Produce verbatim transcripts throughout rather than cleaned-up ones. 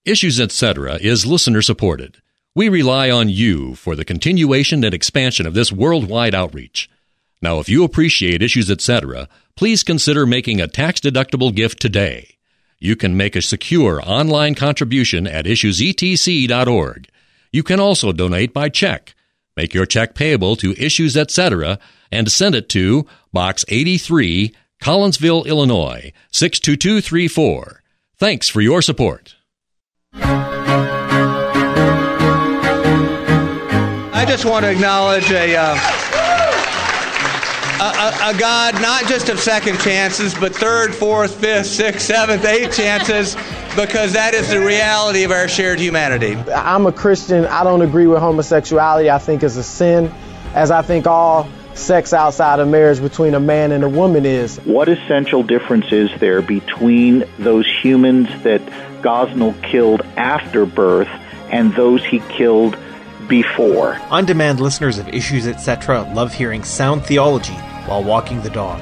Issues Etc. is listener-supported. We rely on you for the continuation and expansion of this worldwide outreach. Now, if you appreciate Issues Etc., please consider making a tax-deductible gift today. You can make a secure online contribution at issues e t c dot org. You can also donate by check. Make your check payable to Issues Etc. and send it to Box eighty-three, Collinsville, Illinois, six two two three four. Thanks for your support. I just want to acknowledge a, uh, a, a, a God not just of second chances, but third, fourth, fifth, sixth, seventh, eighth chances, because that is the reality of our shared humanity. I'm a Christian. I don't agree with homosexuality. I think it's a sin, as I think all sex outside of marriage between a man and a woman is. What essential difference is there between those humans that Gosnell killed after birth and those he killed before? On-demand listeners of Issues Etc. love hearing sound theology while walking the dog.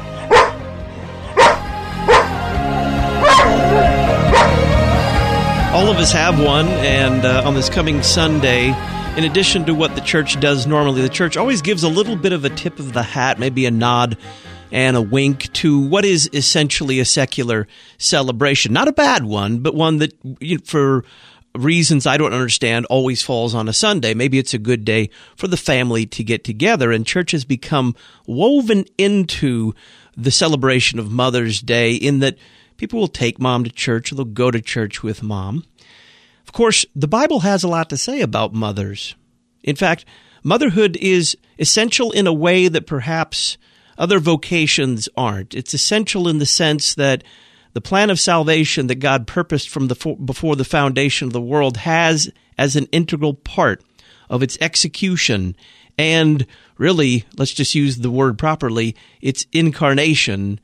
All of us have one, and uh, on this coming Sunday, in addition to what the church does normally, the church always gives a little bit of a tip of the hat, maybe a nod and a wink to what is essentially a secular celebration. Not a bad one, but one that, you know, for reasons I don't understand, always falls on a Sunday. Maybe it's a good day for the family to get together, and church has become woven into the celebration of Mother's Day in that people will take mom to church, or they'll go to church with mom. Of course, the Bible has a lot to say about mothers. In fact, motherhood is essential in a way that perhaps other vocations aren't. It's essential in the sense that the plan of salvation that God purposed from the before the foundation of the world has as an integral part of its execution and really, let's just use the word properly, its incarnation,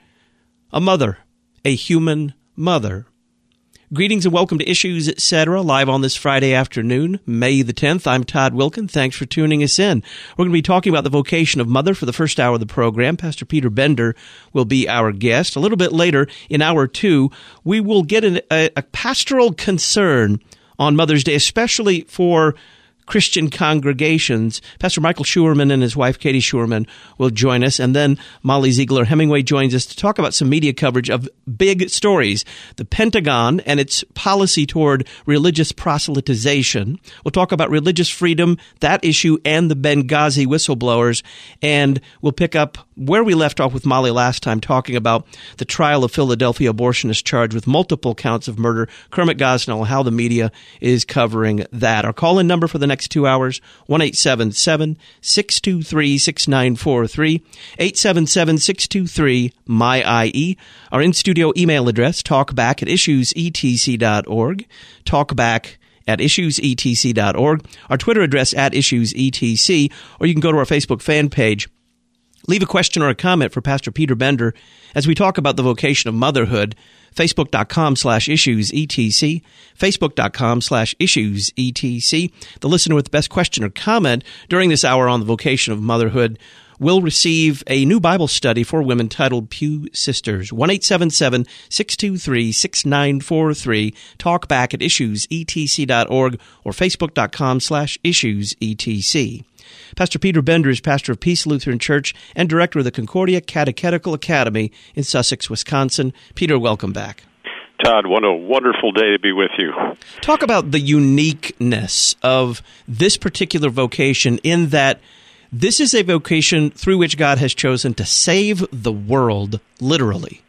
a mother, a human mother. Greetings and welcome to Issues Etc. live on this Friday afternoon, May the tenth. I'm Todd Wilkin. Thanks for tuning us in. We're going to be talking about the vocation of mother for the first hour of the program. Pastor Peter Bender will be our guest. A little bit later, in hour two, we will get an, a, a pastoral concern on Mother's Day, especially for Christian congregations. Pastor Michael Schuerman and his wife Katie Schuerman will join us, and then Molly Ziegler Hemingway joins us to talk about some media coverage of big stories. The Pentagon and its policy toward religious proselytization. We'll talk about religious freedom, that issue, and the Benghazi whistleblowers, and we'll pick up where we left off with Molly last time, talking about the trial of Philadelphia abortionist charged with multiple counts of murder, Kermit Gosnell, how the media is covering that. Our call-in number for the next two hours, one eight seven seven, six two three, six nine four three, eight seven seven, six two three, M Y I E. Our in-studio email address, talkback at issues e t c dot org, talkback at issues e t c dot org. Our Twitter address, at issues e t c, or you can go to our Facebook fan page. Leave a question or a comment for Pastor Peter Bender as we talk about the vocation of motherhood. Facebook.com slash issues etc. Facebook.com slash issues etc. The listener with the best question or comment during this hour on the vocation of motherhood will receive a new Bible study for women titled Pew Sisters. one eight seven seven, six two three, six nine four three. Talk back at issues e t c dot org or Facebook.com slash issues etc. Pastor Peter Bender is pastor of Peace Lutheran Church and director of the Concordia Catechetical Academy in Sussex, Wisconsin. Peter, welcome back. Todd, what a wonderful day to be with you. Talk about the uniqueness of this particular vocation in that this is a vocation through which God has chosen to save the world, literally.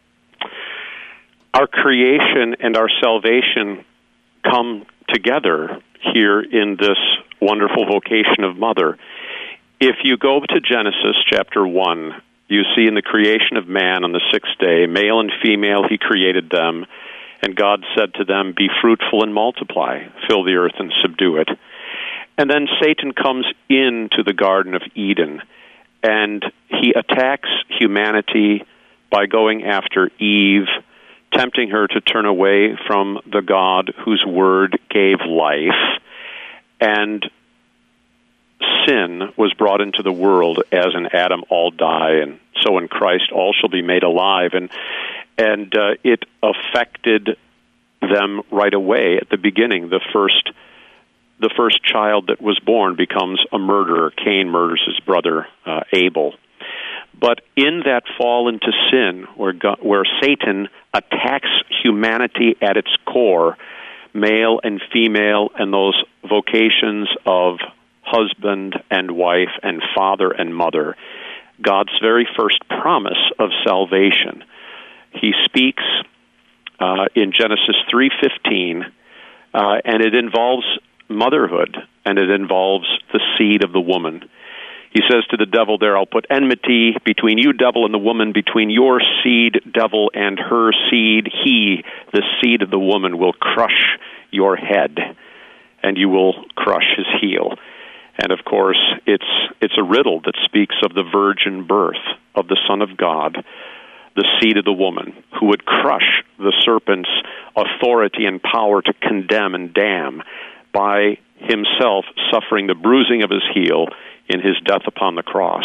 Our creation and our salvation come together here in this wonderful vocation of mother. If you go to Genesis chapter one, you see in the creation of man on the sixth day, male and female, he created them, and God said to them, be fruitful and multiply, fill the earth and subdue it. And then Satan comes into the Garden of Eden, and he attacks humanity by going after Eve, tempting her to turn away from the God whose word gave life. And sin was brought into the world as in Adam all die, and so in Christ all shall be made alive. And and uh, it affected them right away at the beginning. The first the first child that was born becomes a murderer. Cain murders his brother uh, Abel. But in that fall into sin, where God, where Satan attacks humanity at its core, male and female, and those vocations of husband and wife and father and mother, God's very first promise of salvation, he speaks uh, in Genesis three fifteen, uh, and it involves motherhood, and it involves the seed of the woman. He says to the devil there, I'll put enmity between you, devil, and the woman, between your seed, devil, and her seed. He, the seed of the woman, will crush your head, and you will crush his heel. And of course, it's it's a riddle that speaks of the virgin birth of the Son of God, the seed of the woman, who would crush the serpent's authority and power to condemn and damn by himself suffering the bruising of his heel in his death upon the cross.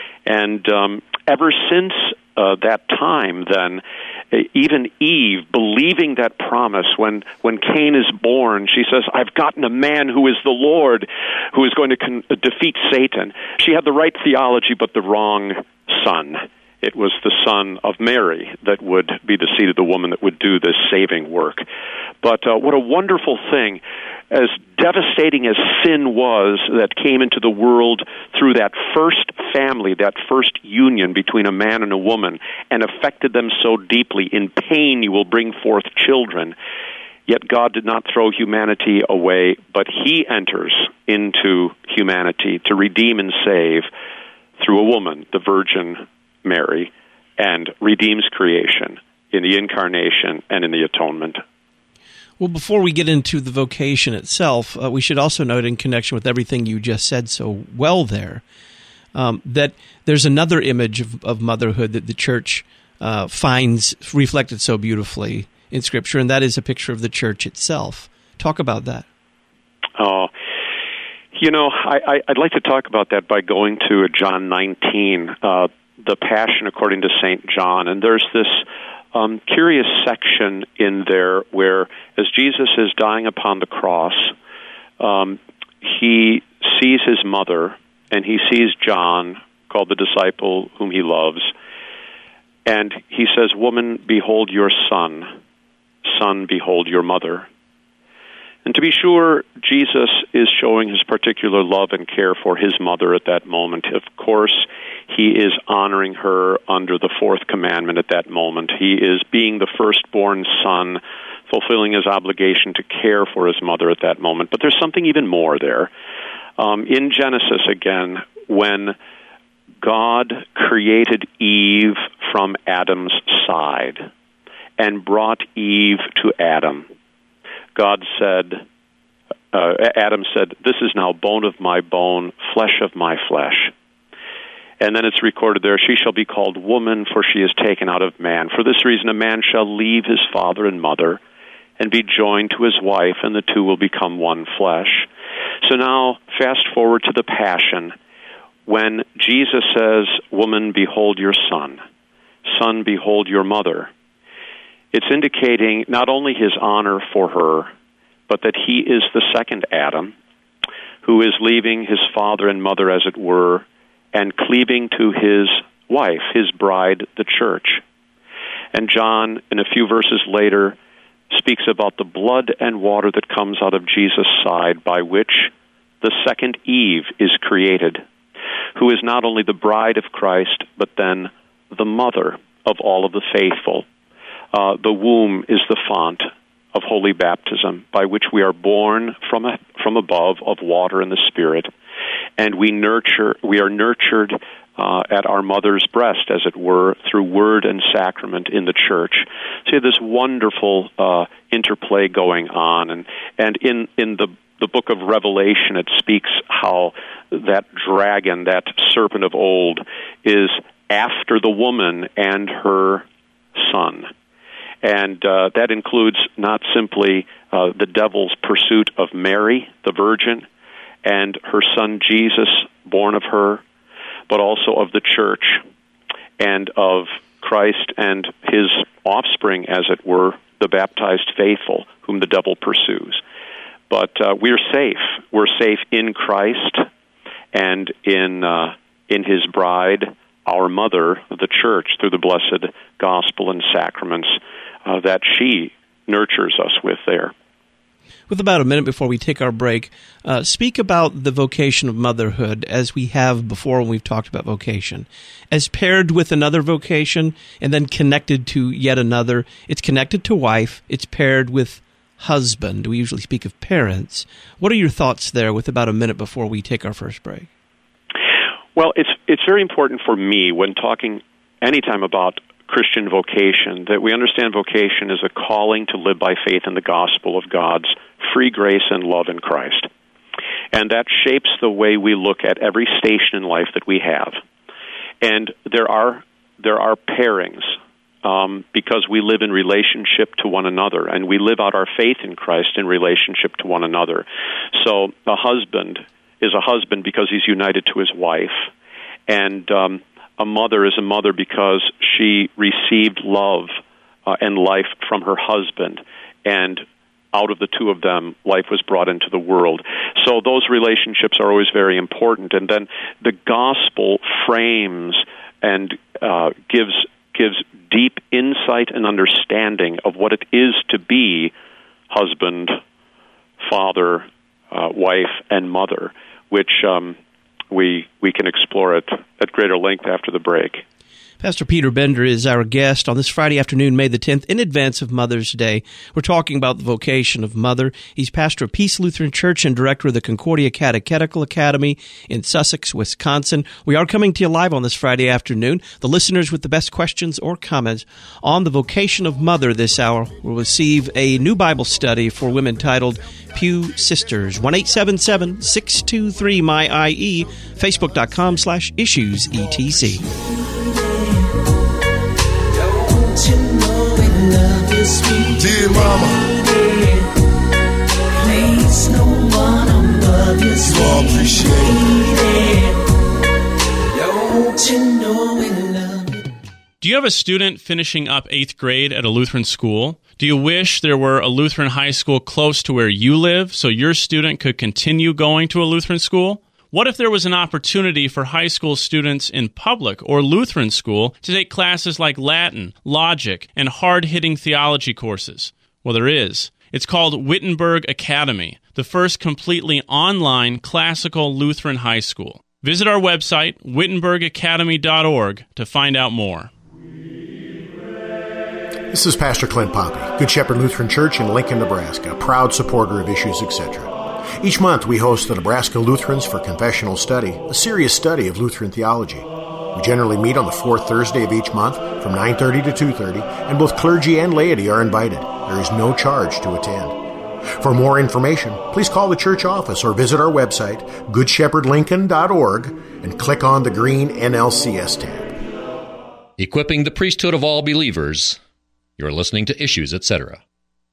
And um, ever since uh, that time, then, even Eve, believing that promise, when, when Cain is born, she says, I've gotten a man who is the Lord, who is going to con- defeat Satan. She had the right theology, but the wrong son. It was the son of Mary that would be the seed of the woman that would do this saving work. But uh, what a wonderful thing. As devastating as sin was that came into the world through that first family, that first union between a man and a woman, and affected them so deeply, in pain you will bring forth children, yet God did not throw humanity away, but he enters into humanity to redeem and save through a woman, the Virgin Mary, and redeems creation in the incarnation and in the atonement. Well, before we get into the vocation itself, uh, we should also note, in connection with everything you just said so well there, um, that there's another image of, of motherhood that the church uh, finds reflected so beautifully in Scripture, and that is a picture of the church itself. Talk about that. Oh, you know, I, I, I'd like to talk about that by going to John nineteen, uh, the Passion according to Saint John, and there's this Um, curious section in there where, as Jesus is dying upon the cross, um, he sees his mother, and he sees John, called the disciple whom he loves, and he says, Woman, behold your son. Son, behold your mother. And to be sure, Jesus is showing his particular love and care for his mother at that moment. Of course, he is honoring her under the fourth commandment at that moment. He is being the firstborn son, fulfilling his obligation to care for his mother at that moment. But there's something even more there. Um, in Genesis, again, when God created Eve from Adam's side and brought Eve to Adam, God said, uh, Adam said, this is now bone of my bone, flesh of my flesh. And then it's recorded there, she shall be called woman, for she is taken out of man. For this reason a man shall leave his father and mother and be joined to his wife, and the two will become one flesh. So now, fast forward to the Passion, when Jesus says, Woman, behold your son. Son, behold your mother. It's indicating not only his honor for her, but that he is the second Adam, who is leaving his father and mother, as it were, and cleaving to his wife, his bride, the church. And John, in a few verses later, speaks about the blood and water that comes out of Jesus' side, by which the second Eve is created, who is not only the bride of Christ, but then the mother of all of the faithful. Uh, the womb is the font of holy baptism, by which we are born from a, from above of water and the Spirit, and we nurture. We are nurtured uh, at our mother's breast, as it were, through word and sacrament in the church. So you have this wonderful uh, interplay going on, and and in in the the book of Revelation, it speaks how that dragon, that serpent of old, is after the woman and her son. And uh, that includes not simply uh, the devil's pursuit of Mary, the Virgin, and her son Jesus, born of her, but also of the church and of Christ and his offspring, as it were, the baptized faithful whom the devil pursues. But uh, we're safe. We're safe in Christ and in uh, in His bride, our mother, the church, through the blessed gospel and sacraments uh, that she nurtures us with there. With about a minute before we take our break, uh, speak about the vocation of motherhood as we have before when we've talked about vocation. As paired with another vocation and then connected to yet another, it's connected to wife, it's paired with husband. We usually speak of parents. What are your thoughts there with about a minute before we take our first break? Well, it's it's very important for me when talking anytime about Christian vocation that we understand vocation is a calling to live by faith in the gospel of God's free grace and love in Christ. And that shapes the way we look at every station in life that we have. And there are there are pairings um, because we live in relationship to one another, and we live out our faith in Christ in relationship to one another. So a husband is a husband because he's united to his wife, and um, a mother is a mother because she received love uh, and life from her husband, and out of the two of them, life was brought into the world. So those relationships are always very important. And then the gospel frames and uh, gives gives deep insight and understanding of what it is to be husband, father, uh, wife, and mother, which um, we we can explore at, at greater length after the break. Pastor Peter Bender is our guest on this Friday afternoon, May the tenth, in advance of Mother's Day. We're talking about the vocation of mother. He's pastor of Peace Lutheran Church and director of the Concordia Catechetical Academy in Sussex, Wisconsin. We are coming to you live on this Friday afternoon. The listeners with the best questions or comments on the vocation of mother this hour will receive a new Bible study for women titled Pew Sisters. one eight seven seven, six two three, M Y I E, Facebook.com slash issues etc. Dear mama, place no one above you, you appreciate it. Don't you know we love you? Do you have a student finishing up eighth grade at a Lutheran school? Do you wish there were a Lutheran high school close to where you live so your student could continue going to a Lutheran school? What if there was an opportunity for high school students in public or Lutheran school to take classes like Latin, logic, and hard-hitting theology courses? Well, there is. It's called Wittenberg Academy, the first completely online classical Lutheran high school. Visit our website, wittenberg academy dot org, to find out more. This is Pastor Clint Poppy, Good Shepherd Lutheran Church in Lincoln, Nebraska, a proud supporter of Issues, et cetera. Each month, we host the Nebraska Lutherans for Confessional Study, a serious study of Lutheran theology. We generally meet on the fourth Thursday of each month from nine thirty to two thirty, and both clergy and laity are invited. There is no charge to attend. For more information, please call the church office or visit our website, good shepherd lincoln dot org, and click on the green N L C S tab. Equipping the priesthood of all believers. You're listening to Issues, et cetera.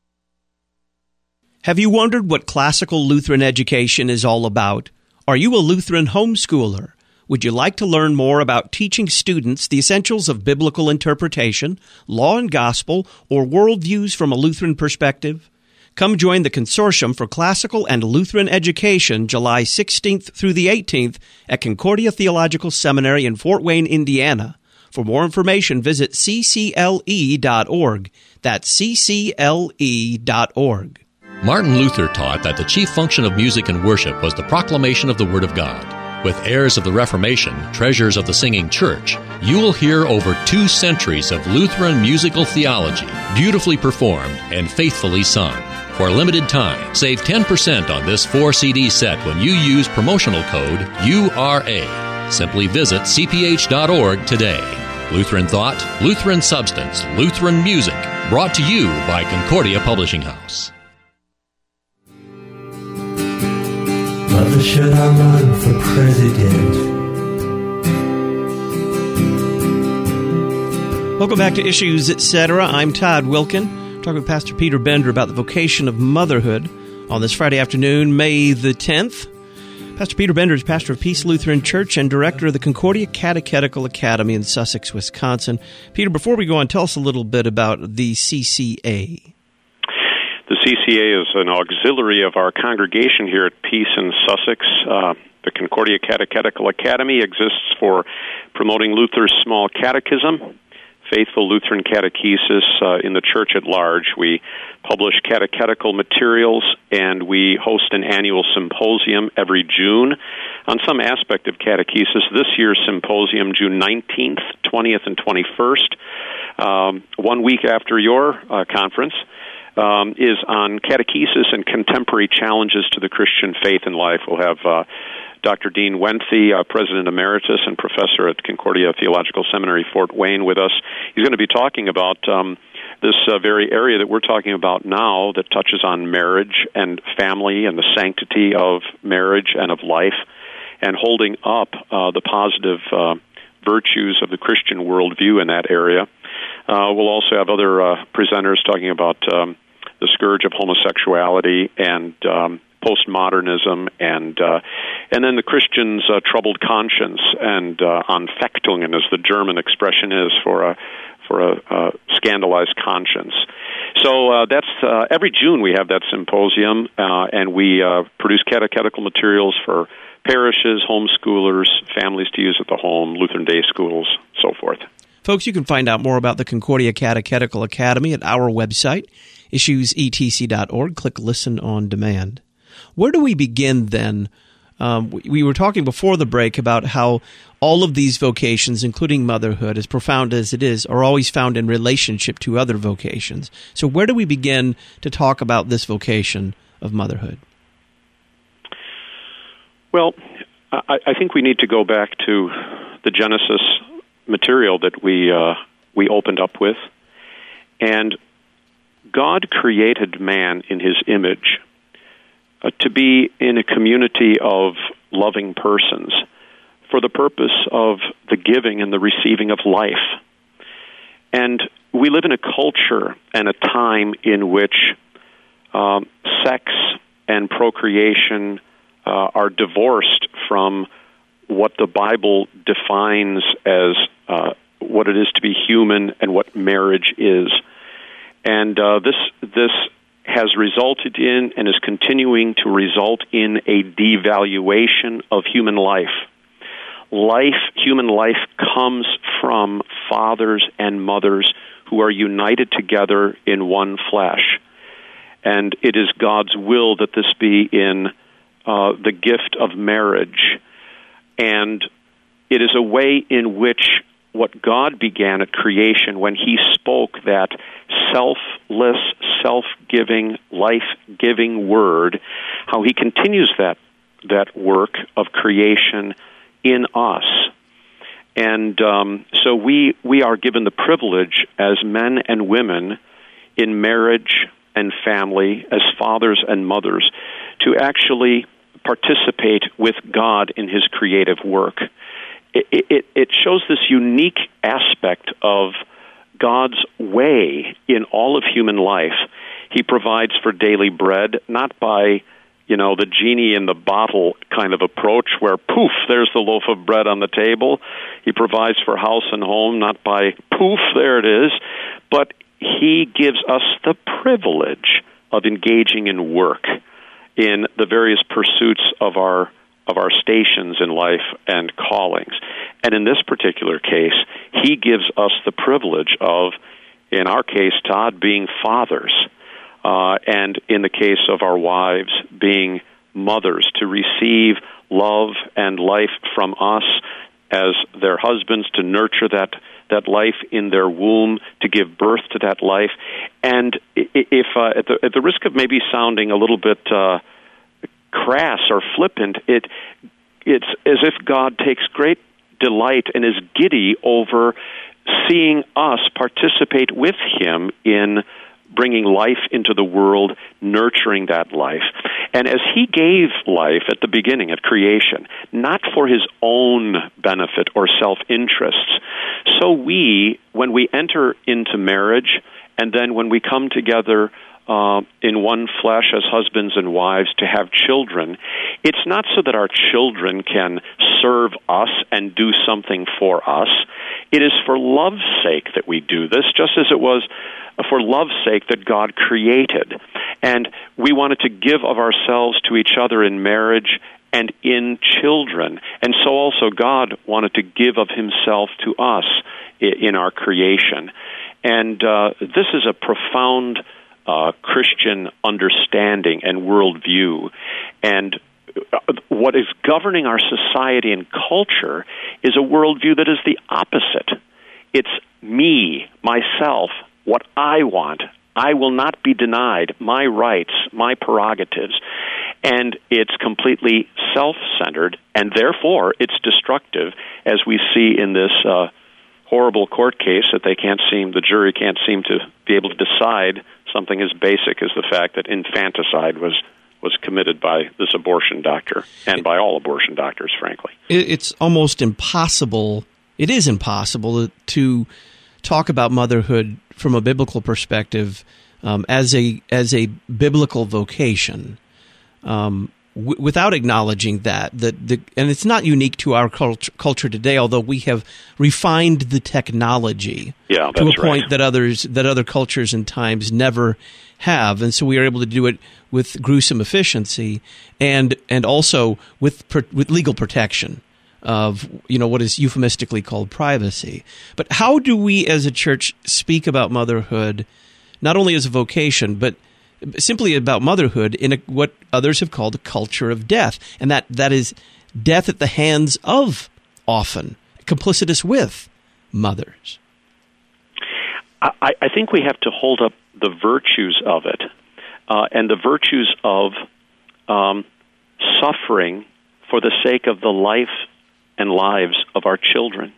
Have you wondered what classical Lutheran education is all about? Are you a Lutheran homeschooler? Would you like to learn more about teaching students the essentials of biblical interpretation, law and gospel, or worldviews from a Lutheran perspective? Come join the Consortium for Classical and Lutheran Education July sixteenth through the eighteenth at Concordia Theological Seminary in Fort Wayne, Indiana. For more information, visit c c l e dot org. That's c c l e dot org. Martin Luther taught that the chief function of music and worship was the proclamation of the Word of God. With heirs of the Reformation, treasures of the singing church, you will hear over two centuries of Lutheran musical theology, beautifully performed and faithfully sung. For a limited time, save ten percent on this four C D set when you use promotional code U R A. Simply visit c p h dot org today. Lutheran Thought, Lutheran Substance, Lutheran Music, brought to you by Concordia Publishing House. Mother, should I run for president? Welcome back to Issues, et cetera. I'm Todd Wilkin, talking with Pastor Peter Bender about the vocation of motherhood on this Friday afternoon, May the tenth. Pastor Peter Bender is pastor of Peace Lutheran Church and director of the Concordia Catechetical Academy in Sussex, Wisconsin. Peter, before we go on, tell us a little bit about the C C A. The C C A is an auxiliary of our congregation here at Peace in Sussex. Uh, the Concordia Catechetical Academy exists for promoting Luther's small catechism, faithful Lutheran catechesis uh, in the church at large. We publish catechetical materials, and we host an annual symposium every June on some aspect of catechesis. This year's symposium, June nineteenth, twentieth, and twenty-first, um, one week after your uh, conference, um, is on catechesis and contemporary challenges to the Christian faith and life. We'll have uh, Doctor Dean Wenthe, uh, President Emeritus and Professor at Concordia Theological Seminary, Fort Wayne, with us. He's going to be talking about um, this uh, very area that we're talking about now that touches on marriage and family and the sanctity of marriage and of life, and holding up uh, the positive uh, virtues of the Christian worldview in that area. Uh, we'll also have other uh, presenters talking about um, the scourge of homosexuality and um, postmodernism, and uh, and then the Christian's uh, troubled conscience, and uh, Anfechtungen, as the German expression is for a for a uh, scandalized conscience. So uh, that's uh, every June we have that symposium, uh, and we uh, produce catechetical materials for parishes, homeschoolers, families to use at the home, Lutheran day schools, so forth. Folks, you can find out more about the Concordia Catechetical Academy at our website, issues e t c dot org. Click Listen on Demand. Where do we begin then? Um, we, we were talking before the break about how all of these vocations, including motherhood, as profound as it is, are always found in relationship to other vocations. So where do we begin to talk about this vocation of motherhood? Well, I, I think we need to go back to the Genesis material that we uh, we opened up with. And God created man in his image uh, to be in a community of loving persons for the purpose of the giving and the receiving of life. And we live in a culture and a time in which um, sex and procreation uh, are divorced from what the Bible defines as uh, what it is to be human and what marriage is. And uh, this this has resulted in and is continuing to result in a devaluation of human life. Life, human life comes from fathers and mothers who are united together in one flesh. And it is God's will that this be in uh, the gift of marriage. And it is a way in which what God began at creation when he spoke that selfless, self-giving, life-giving word, how he continues that that work of creation in us. And um, so we we are given the privilege as men and women in marriage and family, as fathers and mothers, to actually participate with God in his creative work. It, it, it shows this unique aspect of God's way in all of human life. He provides for daily bread, not by, you know, the genie in the bottle kind of approach where, poof, there's the loaf of bread on the table. He provides for house and home, not by, poof, there it is. But he gives us the privilege of engaging in work in the various pursuits of our of our stations in life and callings. And in this particular case, he gives us the privilege of, in our case, Todd, being fathers, uh, and in the case of our wives, being mothers, to receive love and life from us as their husbands, to nurture that that life in their womb, to give birth to that life. And if uh, at the at the risk of maybe sounding a little bit uh, crass or flippant, it it's as if God takes great delight and is giddy over seeing us participate with him in bringing life into the world, nurturing that life. And as he gave life at the beginning, at creation, not for his own benefit or self-interests, so we, when we enter into marriage, and then when we come together uh, in one flesh as husbands and wives to have children, it's not so that our children can serve us and do something for us. It is for love's sake that we do this, just as it was for love's sake that God created. And we wanted to give of ourselves to each other in marriage and in children. And so also God wanted to give of himself to us in our creation. And uh, this is a profound uh, Christian understanding and worldview. And what is governing our society and culture is a worldview that is the opposite. It's me, myself, what I want. I will not be denied my rights, my prerogatives. And it's completely self-centered, and therefore it's destructive, as we see in this uh, horrible court case that they can't seem, the jury can't seem to be able to decide something as basic as the fact that infanticide was was committed by this abortion doctor, and by all abortion doctors, frankly. It's almost impossible, it is impossible to talk about motherhood from a biblical perspective um, as a as a biblical vocation um, w- without acknowledging that. that the, and it's not unique to our cult- culture today, although we have refined the technology yeah, to a point right. that others that other cultures and times never have, and so we are able to do it with gruesome efficiency and and also with with legal protection of, you know, what is euphemistically called privacy. But how do we as a church speak about motherhood, not only as a vocation, but simply about motherhood in a, what others have called a culture of death, and that that is death at the hands of, often complicitous with, mothers? I, I think we have to hold up the virtues of it, uh, and the virtues of um, suffering for the sake of the life and lives of our children.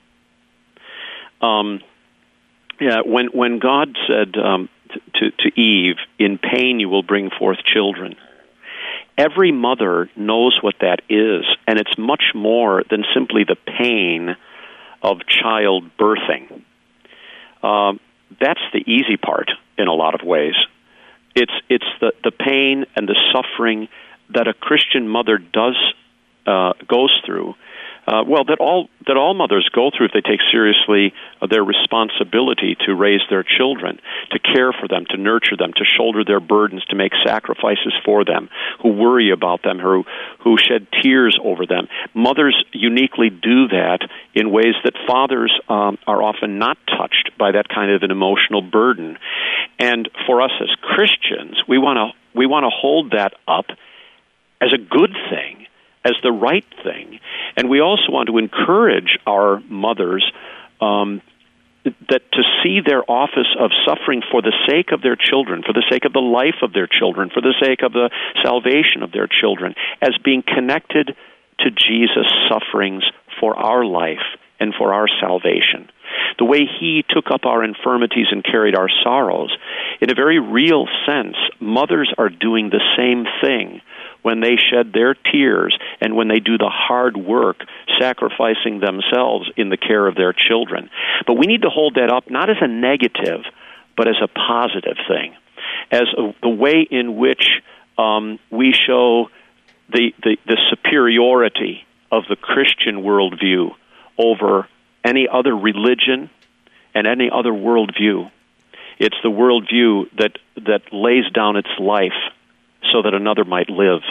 Um, yeah, when when God said um, to, to Eve, "In pain you will bring forth children," every mother knows what that is, and it's much more than simply the pain of child birthing. Um, that's the easy part in a lot of ways. It's it's the, the pain and the suffering that a Christian mother does uh, goes through. Uh, well, that all that all mothers go through if they take seriously uh, their responsibility to raise their children, to care for them, to nurture them, to shoulder their burdens, to make sacrifices for them, who worry about them, who who shed tears over them. Mothers uniquely do that in ways that fathers um, are often not touched by that kind of an emotional burden. And for us as Christians, we want to we want to hold that up as a good thing, as the right thing. And we also want to encourage our mothers um, that to see their office of suffering for the sake of their children, for the sake of the life of their children, for the sake of the salvation of their children, as being connected to Jesus' sufferings for our life and for our salvation. The way he took up our infirmities and carried our sorrows, in a very real sense, mothers are doing the same thing when they shed their tears and when they do the hard work, sacrificing themselves in the care of their children. But we need to hold that up not as a negative, but as a positive thing, as a, the way in which um, we show the, the, the superiority of the Christian worldview over any other religion and any other worldview. It's the worldview that, that lays down its life so that another might live.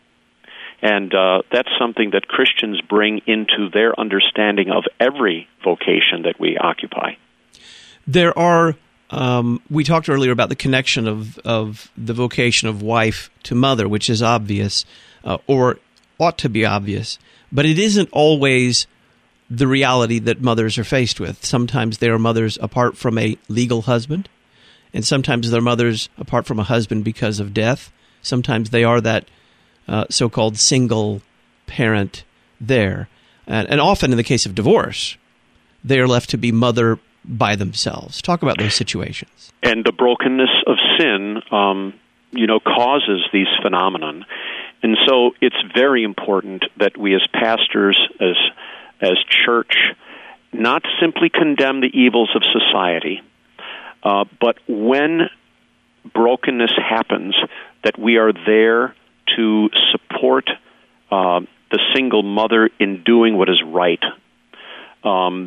And uh, that's something that Christians bring into their understanding of every vocation that we occupy. There are, um, we talked earlier about the connection of, of the vocation of wife to mother, which is obvious, uh, or ought to be obvious, but it isn't always the reality that mothers are faced with. Sometimes they are mothers apart from a legal husband, and sometimes they're mothers apart from a husband because of death. Sometimes they are that uh, so-called single parent there. And, and often in the case of divorce, they are left to be mother by themselves. Talk about those situations. And the brokenness of sin, um, you know, causes these phenomenon. And so it's very important that we as pastors, as as church, not simply condemn the evils of society, uh, but when brokenness happens, that we are there to support uh, the single mother in doing what is right. Um,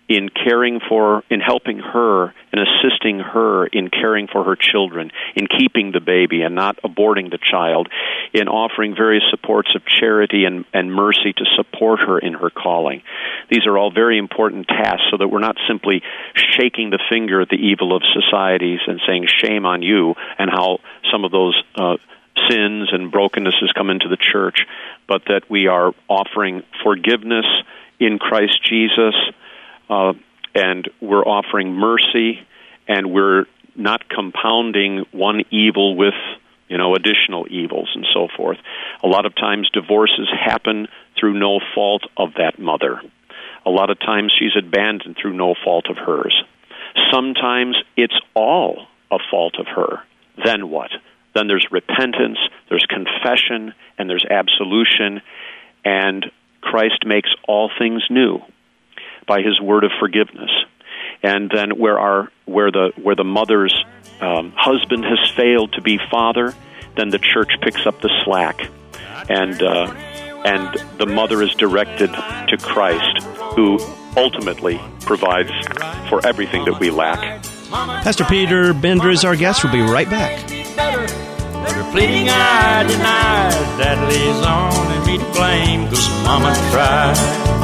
in caring for, in helping her and assisting her in caring for her children, in keeping the baby and not aborting the child, in offering various supports of charity and, and mercy to support her in her calling. These are all very important tasks so that we're not simply shaking the finger at the evil of societies and saying shame on you and how some of those uh, sins and brokennesses come into the church, but that we are offering forgiveness in Christ Jesus, uh, and we're offering mercy, and we're not compounding one evil with, you know, additional evils and so forth. A lot of times divorces happen through no fault of that mother. A lot of times she's abandoned through no fault of hers. Sometimes it's all a fault of her. Then what? Then there's repentance, there's confession, and there's absolution, and Christ makes all things new by his word of forgiveness. And then where our where the where the mother's um, husband has failed to be father, then the church picks up the slack, and uh, and the mother is directed to Christ, who ultimately provides for everything that we lack. Pastor Peter Bender is our guest. We'll be right back. Your pleading I denied, that lays on and me to blame, 'cause mama tried.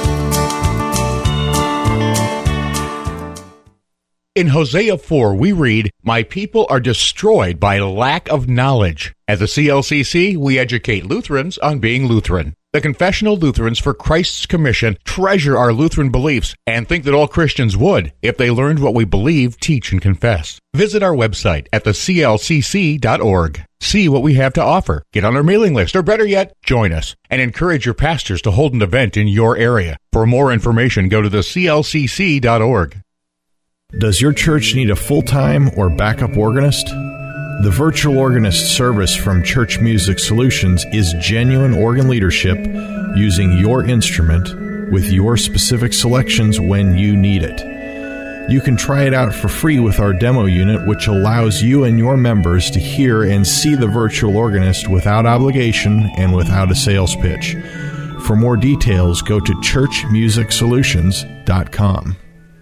In Hosea four, we read, "My people are destroyed by lack of knowledge." At the C L C C, we educate Lutherans on being Lutheran. The Confessional Lutherans for Christ's Commission treasure our Lutheran beliefs and think that all Christians would if they learned what we believe, teach, and confess. Visit our website at the C L C C dot org. See what we have to offer. Get on our mailing list, or better yet, join us, and encourage your pastors to hold an event in your area. For more information, go to the C L C C dot org. Does your church need a full-time or backup organist? The virtual organist service from Church Music Solutions is genuine organ leadership using your instrument with your specific selections when you need it. You can try it out for free with our demo unit, which allows you and your members to hear and see the virtual organist without obligation and without a sales pitch. For more details, go to church music solutions dot com.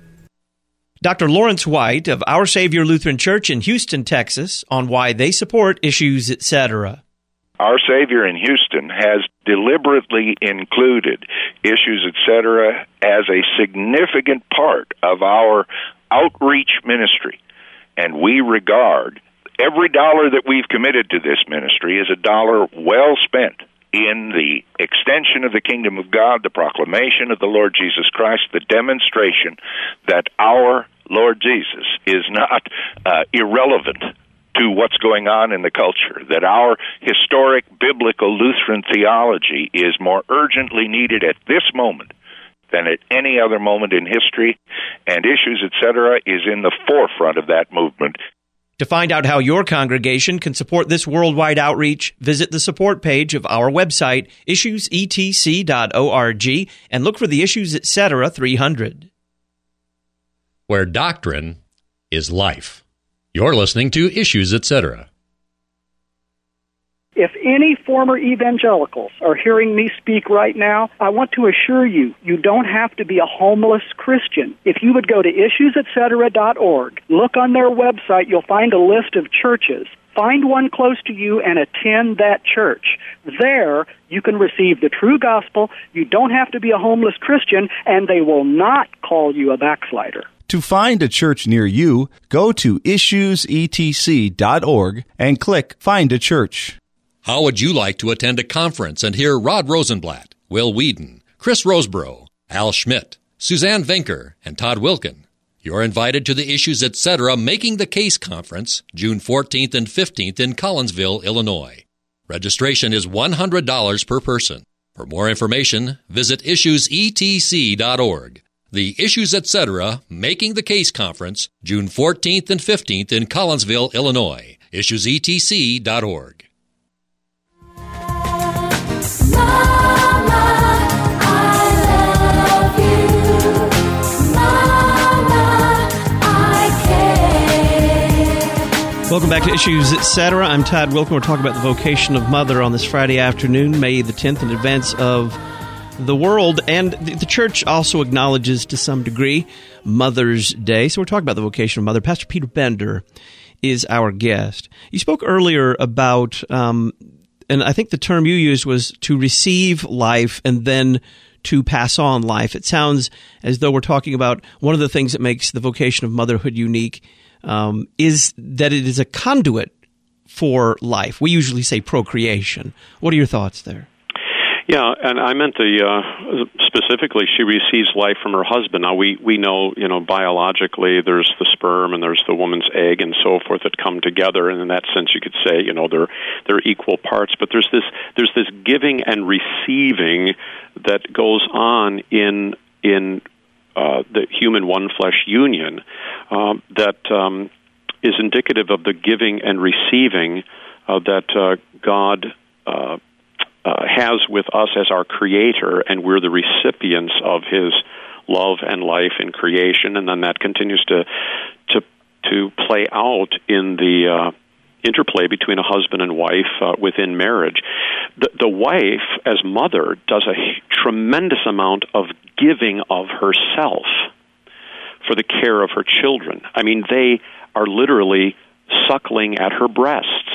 Doctor Lawrence White of Our Savior Lutheran Church in Houston, Texas, on why they support Issues, et cetera. Our Savior in Houston has deliberately included Issues, et cetera as a significant part of our outreach ministry. And we regard every dollar that we've committed to this ministry as a dollar well spent in the extension of the kingdom of God, the proclamation of the Lord Jesus Christ, the demonstration that our Lord Jesus is not uh, irrelevant to what's going on in the culture, that our historic biblical Lutheran theology is more urgently needed at this moment than at any other moment in history, and Issues, et cetera is in the forefront of that movement. To find out how your congregation can support this worldwide outreach, visit the support page of our website, issues e t c dot org, and look for the Issues, et cetera three hundred. Where doctrine is life. You're listening to Issues, et cetera. If any former evangelicals are hearing me speak right now, I want to assure you, you don't have to be a homeless Christian. If you would go to issues et cetera dot org, look on their website, you'll find a list of churches. Find one close to you and attend that church. There, you can receive the true gospel. You don't have to be a homeless Christian, and they will not call you a backslider. To find a church near you, go to issues e t c dot org and click Find a Church. How would you like to attend a conference and hear Rod Rosenblatt, Will Whedon, Chris Roseborough, Al Schmidt, Suzanne Venker, and Todd Wilkin? You're invited to the Issues, et cetera Making the Case Conference, June fourteenth and fifteenth in Collinsville, Illinois. Registration is one hundred dollars per person. For more information, visit issues e t c dot org. The Issues, et cetera Making the Case Conference, June fourteenth and fifteenth in Collinsville, Illinois. issues e t c dot org. Welcome back to Issues, et cetera. I'm Todd Wilkin. We're talking about the vocation of mother on this Friday afternoon, May the tenth, in advance of the world, and the church also acknowledges to some degree Mother's Day. So we're talking about the vocation of mother. Pastor Peter Bender is our guest. You spoke earlier about, um, and I think the term you used was to receive life and then to pass on life. It sounds as though we're talking about one of the things that makes the vocation of motherhood unique um, is that it is a conduit for life. We usually say procreation. What are your thoughts there? Yeah, and I meant the uh, specifically she receives life from her husband. Now we we know you know biologically there's the sperm and there's the woman's egg and so forth that come together, and in that sense you could say you know they're they're equal parts. But there's this there's this giving and receiving that goes on in in uh, the human one flesh union uh, that um, is indicative of the giving and receiving uh, that uh, God. Uh, Uh, has with us as our creator, and we're the recipients of his love and life in creation, and then that continues to to to play out in the uh, interplay between a husband and wife uh, within marriage. The, the wife, as mother, does a tremendous amount of giving of herself for the care of her children. I mean, they are literally suckling at her breasts.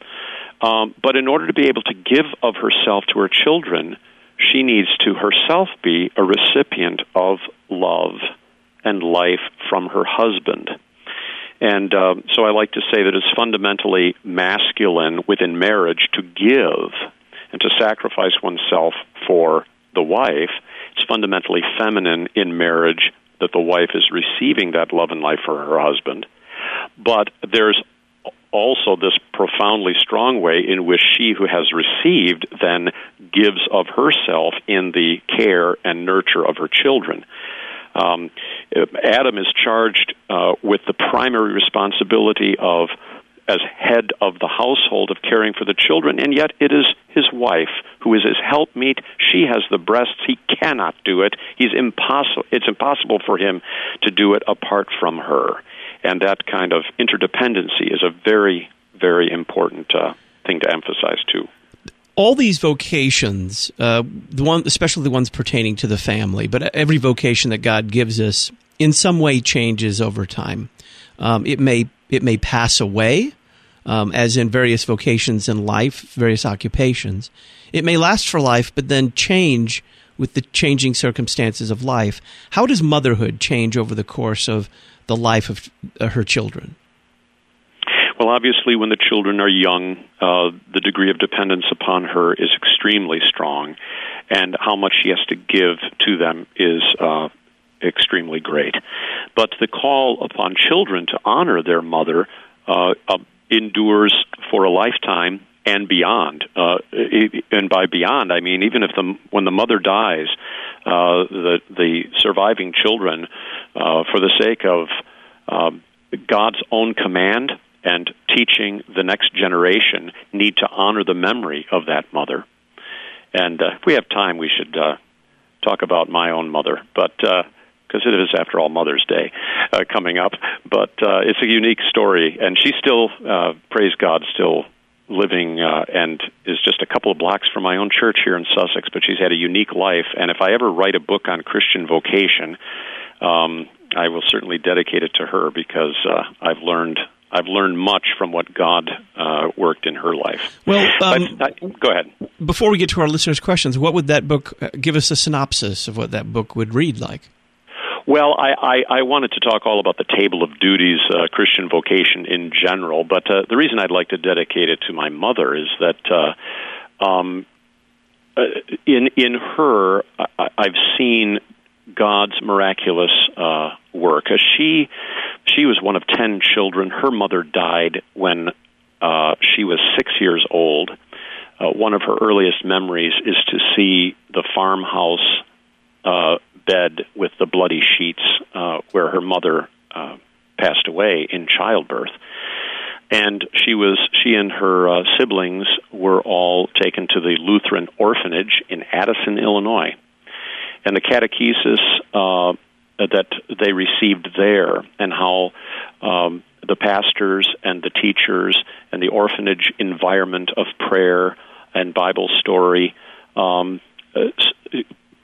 Um, but in order to be able to give of herself to her children, she needs to herself be a recipient of love and life from her husband. And uh, so I like to say that it's fundamentally masculine within marriage to give and to sacrifice oneself for the wife. It's fundamentally feminine in marriage that the wife is receiving that love and life for her husband. But there's also this profoundly strong way in which she who has received then gives of herself in the care and nurture of her children. Um, Adam is charged uh, with the primary responsibility of, as head of the household, of caring for the children, and yet it is his wife who is his helpmeet. She has the breasts. He cannot do it. He's impossible. It's impossible for him to do it apart from her. And that kind of interdependency is a very, very important uh, thing to emphasize, too. All these vocations, uh, the one, especially the ones pertaining to the family, but every vocation that God gives us in some way changes over time. Um, it may it may pass away, um, as in various vocations in life, various occupations. It may last for life, but then change with the changing circumstances of life. How does motherhood change over the course of the life of uh, her children? Well, obviously, when the children are young, uh, the degree of dependence upon her is extremely strong, and how much she has to give to them is uh, extremely great. But the call upon children to honor their mother uh, uh, endures for a lifetime and beyond. Uh, and by beyond, I mean even if the when the mother dies, uh, the the surviving children, uh, for the sake of uh, God's own command and teaching the next generation, need to honor the memory of that mother. And uh, if we have time, we should uh, talk about my own mother, but because uh, it is, after all, Mother's Day uh, coming up. But uh, it's a unique story, and she's still, uh, praise God, still living uh, and is just a couple of blocks from my own church here in Sussex, but she's had a unique life. And if I ever write a book on Christian vocation, um, I will certainly dedicate it to her, because uh, I've learned I've learned much from what God uh, worked in her life. Well, um, but, uh, go ahead. Before we get to our listeners' questions, what would that book uh, give us a synopsis of what that book would read like? Well, I, I, I wanted to talk all about the table of duties, uh, Christian vocation in general, but uh, the reason I'd like to dedicate it to my mother is that uh, um, uh, in in her, I, I've seen God's miraculous uh, work. Uh, she she was one of ten children. Her mother died when uh, she was six years old. Uh, one of her earliest memories is to see the farmhouse uh, bed with the bloody sheets uh, where her mother uh, passed away in childbirth. And she was she and her uh, siblings were all taken to the Lutheran orphanage in Addison, Illinois. And the catechesis uh, that they received there, and how um, the pastors and the teachers and the orphanage environment of prayer and Bible story um,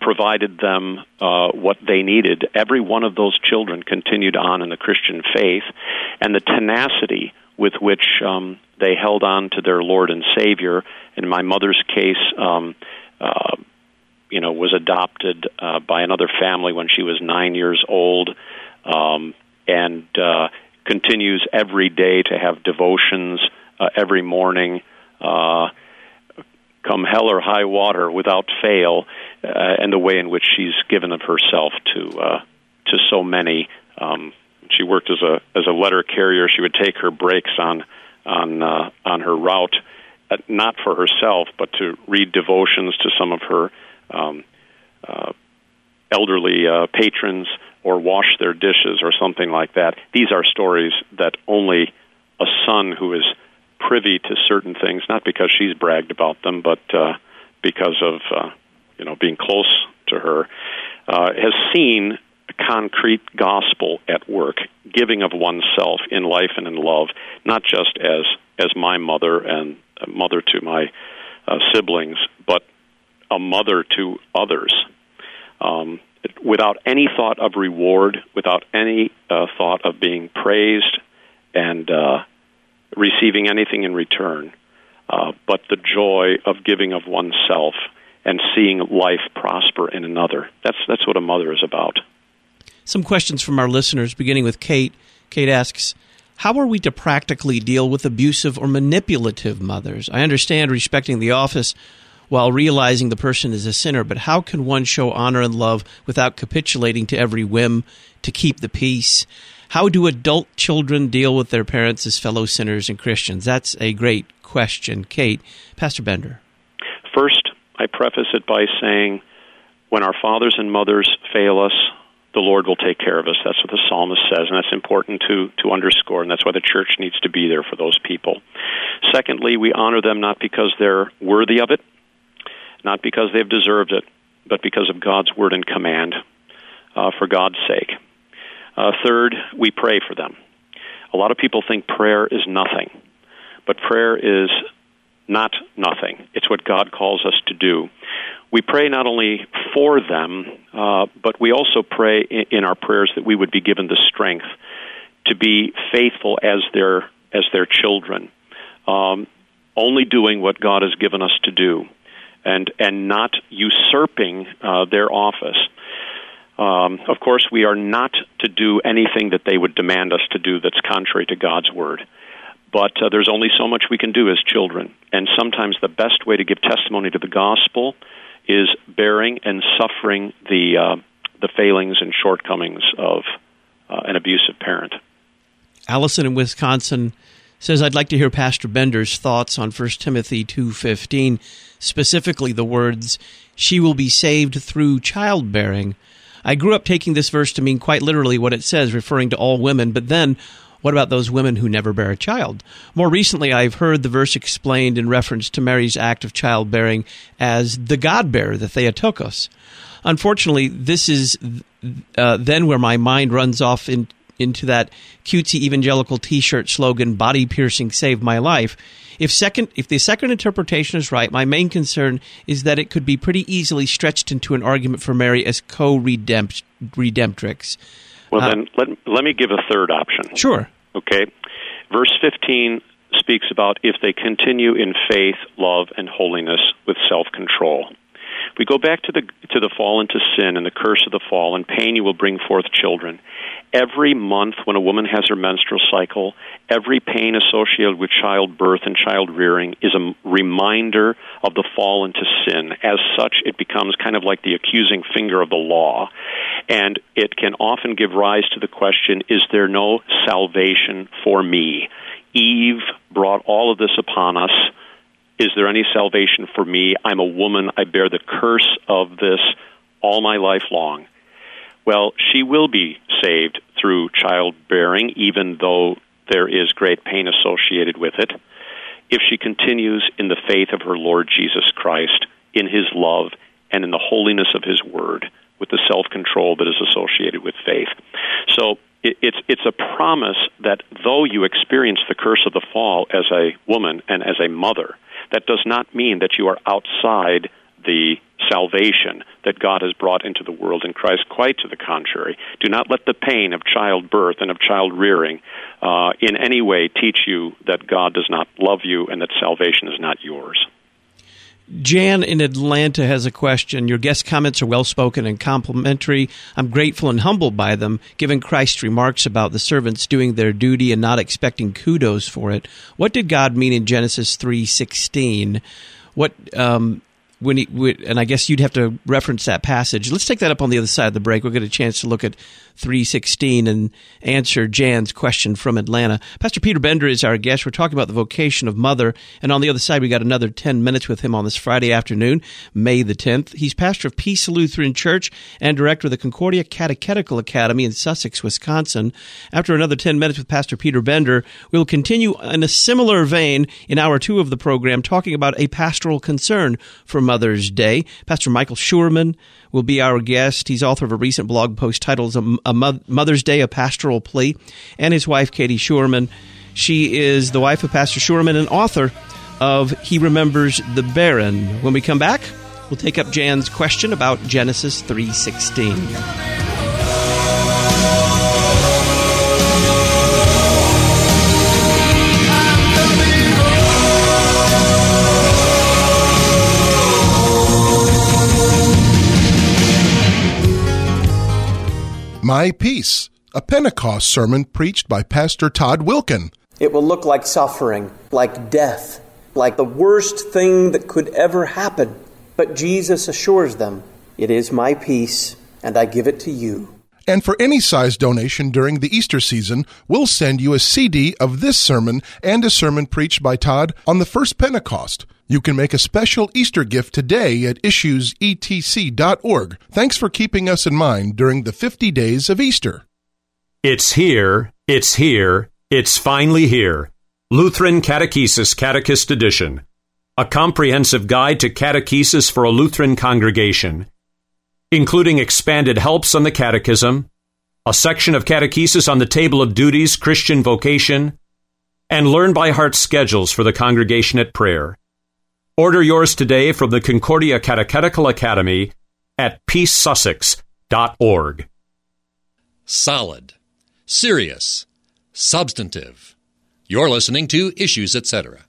provided them uh, what they needed. Every one of those children continued on in the Christian faith, and the tenacity with which um, they held on to their Lord and Savior. In my mother's case, um, uh, you know, was adopted uh, by another family when she was nine years old, um, and uh, continues every day to have devotions uh, every morning, uh, come hell or high water, without fail, uh, and the way in which she's given of herself to uh, to so many. Um, she worked as a as a letter carrier. She would take her breaks on on uh, on her route, uh, not for herself, but to read devotions to some of her um, uh, elderly uh, patrons, or wash their dishes, or something like that. These are stories that only a son who is privy to certain things, not because she's bragged about them, but uh, because of uh, you know being close to her, uh, has seen a concrete gospel at work, giving of oneself in life and in love, not just as as my mother and a mother to my uh, siblings, but a mother to others, um, without any thought of reward, without any uh, thought of being praised and uh, receiving anything in return, uh, but the joy of giving of oneself and seeing life prosper in another. That's that's what a mother is about. Some questions from our listeners, beginning with Kate. Kate asks, how are we to practically deal with abusive or manipulative mothers? I understand respecting the office while realizing the person is a sinner, but how can one show honor and love without capitulating to every whim to keep the peace? How do adult children deal with their parents as fellow sinners and Christians? That's a great question. Kate, Pastor Bender. First, I preface it by saying, when our fathers and mothers fail us, the Lord will take care of us. That's what the psalmist says, and that's important to, to underscore, and that's why the church needs to be there for those people. Secondly, we honor them not because they're worthy of it, not because they've deserved it, but because of God's word and command, uh, for God's sake. Uh, third, we pray for them. A lot of people think prayer is nothing, but prayer is not nothing. It's what God calls us to do. We pray not only for them, uh, but we also pray in, in our prayers that we would be given the strength to be faithful as their as their children, um, only doing what God has given us to do, and and not usurping uh, their office. Um, of course, we are not to do anything that they would demand us to do that's contrary to God's word. But uh, there's only so much we can do as children, and sometimes the best way to give testimony to the gospel is bearing and suffering the uh, the failings and shortcomings of uh, an abusive parent. Allison in Wisconsin says, I'd like to hear Pastor Bender's thoughts on First Timothy two fifteen, specifically the words, she will be saved through childbearing. I grew up taking this verse to mean quite literally what it says, referring to all women, but then what about those women who never bear a child? More recently, I've heard the verse explained in reference to Mary's act of childbearing as the God-bearer, the Theotokos. Unfortunately, this is uh, then where my mind runs off in, into that cutesy evangelical T-shirt slogan, body piercing, save my life. If second, if the second interpretation is right, my main concern is that it could be pretty easily stretched into an argument for Mary as co-redemptrix. Well, uh, then let, let me give a third option. Sure. Okay. Verse fifteen speaks about if they continue in faith, love, and holiness with self-control. We go back to the to the fall into sin and the curse of the fall, and pain you will bring forth children. Every month when a woman has her menstrual cycle, every pain associated with childbirth and child rearing is a reminder of the fall into sin. As such, it becomes kind of like the accusing finger of the law, and it can often give rise to the question, is there no salvation for me? Eve brought all of this upon us. Is there any salvation for me? I'm a woman. I bear the curse of this all my life long. Well, she will be saved through childbearing, even though there is great pain associated with it, if she continues in the faith of her Lord Jesus Christ, in his love, and in the holiness of his word, with the self-control that is associated with faith. So it, it's it's a promise that though you experience the curse of the fall as a woman and as a mother, that does not mean that you are outside the salvation that God has brought into the world in Christ. Quite to the contrary. Do not let the pain of childbirth and of child rearing uh, in any way teach you that God does not love you and that salvation is not yours. Jan in Atlanta has a question. Your guest comments are well-spoken and complimentary. I'm grateful and humbled by them, given Christ's remarks about the servants doing their duty and not expecting kudos for it. What did God mean in Genesis three sixteen? What um, when he and I guess you'd have to reference that passage. Let's take that up on the other side of the break. We'll get a chance to look at three sixteen and answer Jan's question from Atlanta. Pastor Peter Bender is our guest. We're talking about the vocation of mother, and on the other side, we got another ten minutes with him on this Friday afternoon, May the tenth. He's pastor of Peace Lutheran Church and director of the Concordia Catechetical Academy in Sussex, Wisconsin. After another ten minutes with Pastor Peter Bender, we'll continue in a similar vein in hour two of the program, talking about a pastoral concern for Mother's Day. Pastor Michael Schurman will be our guest. He's author of a recent blog post titled A Mother's Day, A Pastoral Plea, and his wife, Katie Schurman. She is the wife of Pastor Schurman and author of He Remembers the Barren. When we come back, we'll take up Jan's question about Genesis three sixteen. My Peace, a Pentecost sermon preached by Pastor Todd Wilken. It will look like suffering, like death, like the worst thing that could ever happen. But Jesus assures them, "It is my peace, and I give it to you." And for any size donation during the Easter season, we'll send you a C D of this sermon and a sermon preached by Todd on the first Pentecost. You can make a special Easter gift today at issues e t c dot org. Thanks for keeping us in mind during the fifty days of Easter. It's here, it's here, it's finally here. Lutheran Catechesis Catechist Edition. A comprehensive guide to catechesis for a Lutheran congregation, including expanded helps on the catechism, a section of catechesis on the table of duties, Christian vocation, and learn-by-heart schedules for the congregation at prayer. Order yours today from the Concordia Catechetical Academy at peace sussex dot org. Solid, serious, substantive. You're listening to Issues, et cetera.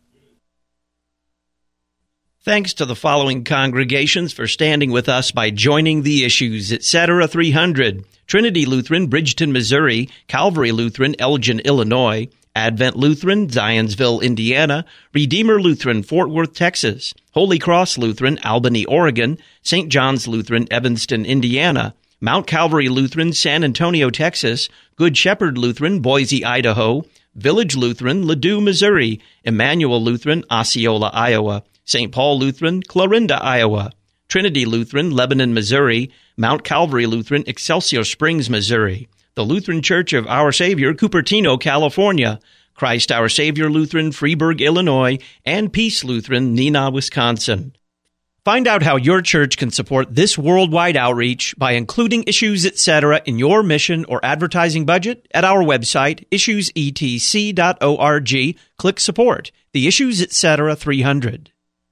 Thanks to the following congregations for standing with us by joining the Issues, et cetera. three hundred, Trinity Lutheran, Bridgeton, Missouri, Calvary Lutheran, Elgin, Illinois, Advent Lutheran, Zionsville, Indiana, Redeemer Lutheran, Fort Worth, Texas, Holy Cross Lutheran, Albany, Oregon, Saint John's Lutheran, Evanston, Indiana, Mount Calvary Lutheran, San Antonio, Texas, Good Shepherd Lutheran, Boise, Idaho, Village Lutheran, Ladue, Missouri, Emmanuel Lutheran, Osceola, Iowa, Saint Paul Lutheran, Clarinda, Iowa, Trinity Lutheran, Lebanon, Missouri, Mount Calvary Lutheran, Excelsior Springs, Missouri, the Lutheran Church of Our Savior, Cupertino, California, Christ Our Savior Lutheran, Freeburg, Illinois, and Peace Lutheran, Neenah, Wisconsin. Find out how your church can support this worldwide outreach by including Issues, et cetera in your mission or advertising budget at our website, issues e t c dot org. Click Support, the Issues, et cetera. three hundred.